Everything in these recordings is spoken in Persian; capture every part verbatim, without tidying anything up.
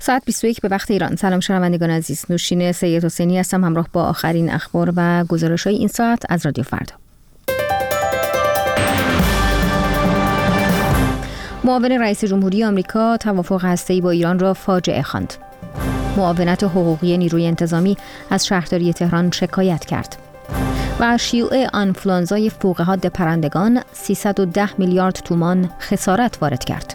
ساعت بیست و یک به وقت ایران. سلام شنوندگان عزیز، نوشین سید حسینی هستم همراه با آخرین اخبار و گزارش‌های این ساعت از رادیو فردا. معاون رئیس جمهوری آمریکا توافق هسته‌ای با ایران را فاجعه خواند. معاونت حقوقی نیروی انتظامی از شهرداری تهران شکایت کرد. و شیوع آنفلوانزای فوق‌حاد پرندگان سیصد و ده میلیارد تومان خسارت وارد کرد.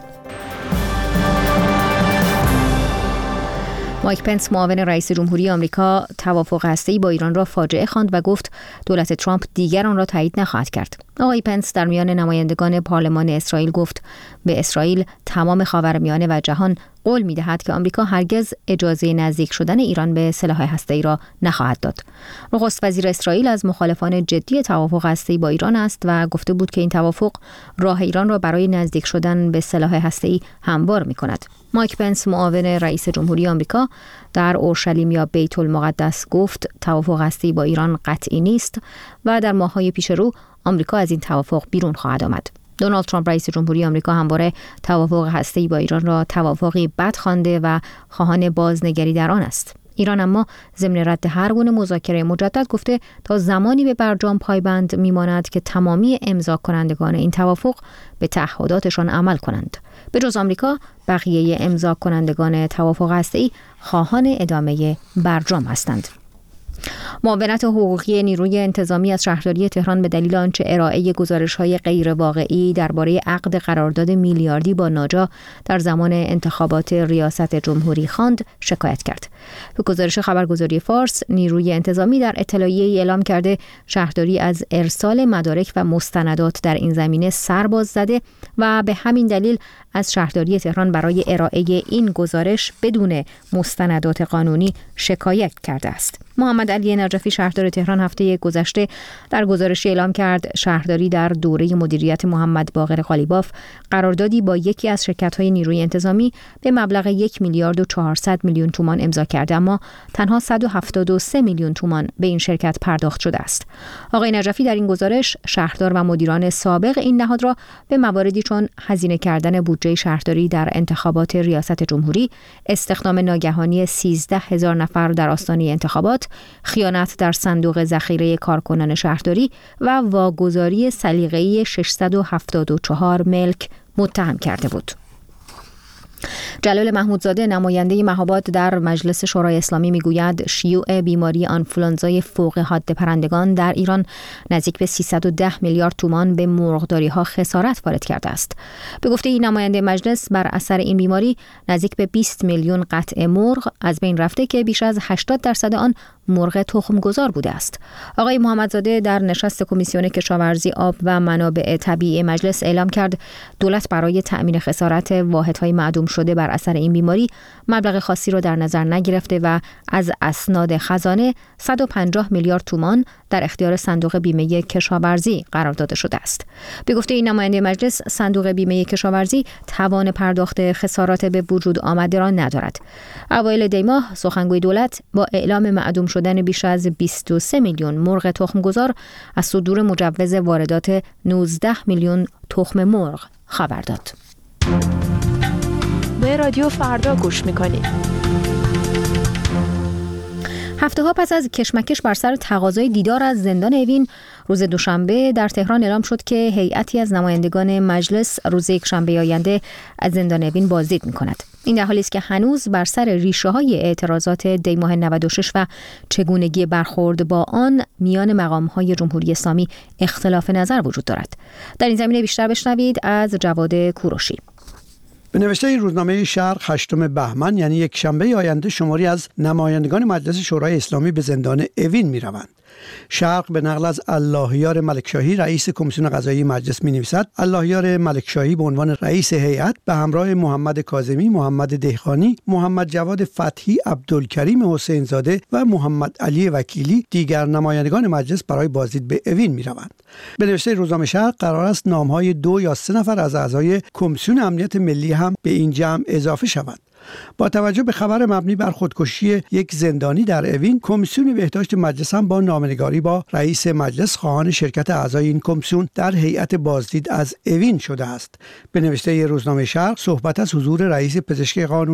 مایک پنس معاون رئیس جمهوری آمریکا توافق هسته‌ای با ایران را فاجعه خواند و گفت دولت ترامپ دیگر آن را تایید نخواهد کرد. آقای پنس در میان نمایندگان پارلمان اسرائیل گفت به اسرائیل تمام خاورمیانه و جهان قول می‌دهد که آمریکا هرگز اجازه نزدیک شدن ایران به سلاح هسته‌ای را نخواهد داد. نخست وزیر اسرائیل از مخالفان جدی توافق هسته‌ای با ایران است و گفته بود که این توافق راه ایران را برای نزدیک شدن به سلاح هسته‌ای هموار می‌کند. مایک پنس معاون رئیس جمهوری آمریکا در اورشلیم یا بیت المقدس گفت توافق هسته‌ای با ایران قطعی نیست و در ماه‌های پیش رو آمریکا از این توافق بیرون خواهد آمد. دونالد ترامپ رئیس جمهوری آمریکا همواره توافق هسته‌ای با ایران را توافقی بد خوانده و خواهان بازنگری در آن است. ایران اما ضمن رد هر گونه مذاکره مجدد گفته تا زمانی به برجام پایبند میماند که تمامی امضا کنندگان این توافق به تعهداتشان عمل کنند. به جز آمریکا بقیه امضا کنندگان توافق هسته‌ای خواهان ادامه برجام هستند. معاونت حقوقی نیروی انتظامی از شهرداری تهران به دلیل آنچه ارائه گزارش‌های غیر واقعی درباره عقد قرارداد میلیاردی با ناجا در زمان انتخابات ریاست جمهوری خواند شکایت کرد. به گزارش خبرگزاری فارس، نیروی انتظامی در اطلاعیه‌ای اعلام کرده شهرداری از ارسال مدارک و مستندات در این زمینه سر باز زده و به همین دلیل از شهرداری تهران برای ارائه این گزارش بدون مستندات قانونی شکایت کرده است. محمد علی نجفی شهردار تهران هفته گذشته در گزارشی اعلام کرد شهرداری در دوره مدیریت محمد باقر قالیباف قراردادی با یکی از شرکت‌های نیروی انتظامی به مبلغ یک میلیارد و چهارصد میلیون تومان امضا کرده، اما تنها صد و هفتاد و سه میلیون تومان به این شرکت پرداخت شده است. آقای نجفی در این گزارش شهردار و مدیران سابق این نهاد را به مواردی چون هزینه کردن بودجه شهرداری در انتخابات ریاست جمهوری، استخدام ناگهانی سیزده هزار نفر در آستانه انتخابات، خیانت در صندوق ذخیره کارکنان شهرداری و واگذاری سلیقه‌ای ششصد و هفتاد و چهار ملک متهم کرده بود. جلال محمودزاده نماینده مهاباد در مجلس شورای اسلامی میگوید شیوع بیماری آنفلوانزای فوق‌حاد پرندگان در ایران نزدیک به سیصد و ده میلیارد تومان به مرغداری‌ها خسارت وارد کرده است. به گفته این نماینده مجلس بر اثر این بیماری نزدیک به بیست میلیون قطعه مرغ از بین رفته که بیش از هشتاد درصد آن مرغ تخمگذار بوده است. آقای محمدزاده در نشست کمیسیون کشاورزی، آب و منابع طبیعی مجلس اعلام کرد دولت برای تأمین خسارت واحدهای معدوم شده بر اثر این بیماری مبلغ خاصی را در نظر نگرفته و از اسناد خزانه صد و پنجاه میلیارد تومان در اختیار صندوق بیمه کشاورزی قرار داده شده است. به گفته این نماینده مجلس صندوق بیمه کشاورزی توان پرداخت خسارات به وجود آمده را ندارد. اوایل دی ماه سخنگوی دولت با اعلام معدوم شدن بیش از بیست و سه میلیون مرغ تخمگذار از صدور مجوز واردات نوزده میلیون تخم مرغ خبر داد. به رادیو فردا گوش میکنید. هفته ها پس از کشمکش بر سر تقاضای دیدار از زندان اوین، روز دوشنبه در تهران اعلام شد که هیئتی از نمایندگان مجلس روز یکشنبه آینده از زندان اوین بازدید می‌کند. این در حالی است که هنوز بر سر ریشه‌های اعتراضات دی ماه نود و شش و چگونگی برخورد با آن میان مقام‌های جمهوری اسلامی اختلاف نظر وجود دارد. در این زمینه بیشتر بشنوید از جواد کوروشی. به نوشته روزنامه شرق هشتم بهمن یعنی یک شنبه آینده شماری از نمایندگان مجلس شورای اسلامی به زندان اوین می روند. شرق به نقل از اللهیار ملکشاهی رئیس کمیسیون قضایی مجلس می نویسد اللهیار ملکشاهی به عنوان رئیس هیئت به همراه محمد کاظمی، محمد دهقانی، محمد جواد فتحی، عبدالکریم حسین زاده و محمد علی وکیلی دیگر نمایندگان مجلس برای بازدید به اوین می روند. به نوشته روزنامه شرق قرار است نام‌های دو یا سه نفر از اعضای کمیسیون امنیت ملی هم به این جمع اضافه شود. با توجه به خبر مبنی بر خودکشی یک زندانی در اوین، کمیسیون بهداشت مجلس هم با نامه‌نگاری با رئیس مجلس خواهان شرکت اعضای این کمیسیون در هیئت بازدید از اوین شده است. به نوشته روزنامه شرق صحبت از حضور رئیس پزشکی قانونی